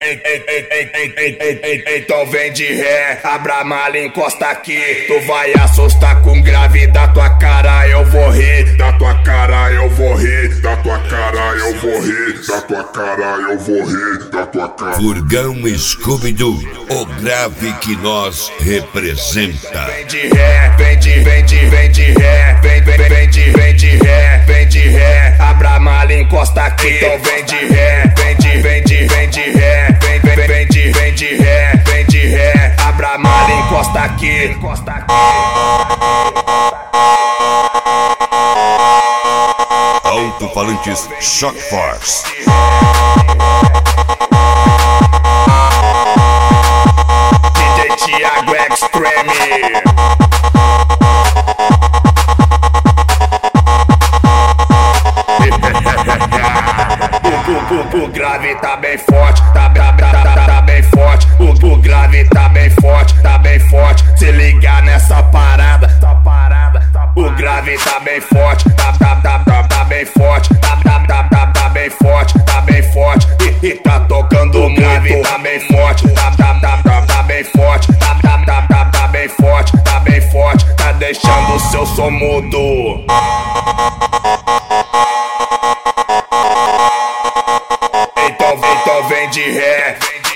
Então vem de ré, abra a mala, encosta aqui. Tu vai assustar com grave, da tua cara eu vou rir. Da tua cara eu vou rir, da tua cara eu vou rir, da tua cara eu vou rir, da tua cara. Furgão Scooby-Doo, o grave que nós representa. Vem de ré, vem de ré, vem de ré, vem de ré, abra a mala, encosta aqui. Então vem de ré, vem de ré, vem de ré, abra a mala, encosta aqui. Alto-falantes Shock Force. DJ Thiago Extreme. O grave tá bem forte, tá bem forte. O grave tá bem forte, tá bem forte. Se ligar nessa parada, o grave tá bem forte, tá bem forte, tá bem forte, tá bem forte. E tá tocando o grave tá bem forte, tá bem forte, tá bem forte, tá bem forte. Tá deixando o seu som mudo. Então vem de ré.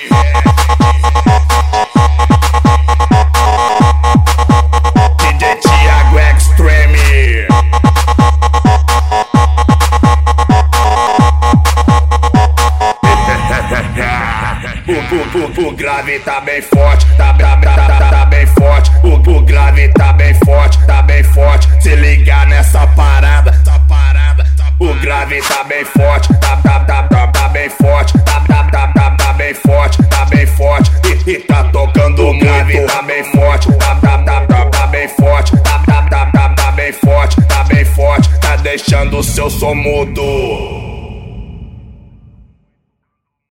DJ Thiago Extreme. O grave tá bem forte, tá bem forte. O grave tá bem forte, tá bem forte. Se ligar nessa parada, o grave tá bem forte, tá bem forte, tá bem forte, tá bem forte. E tá tocando o grave tá bem forte, tá bem forte, tá bem forte, tá bem forte. Tá deixando o seu som mudo.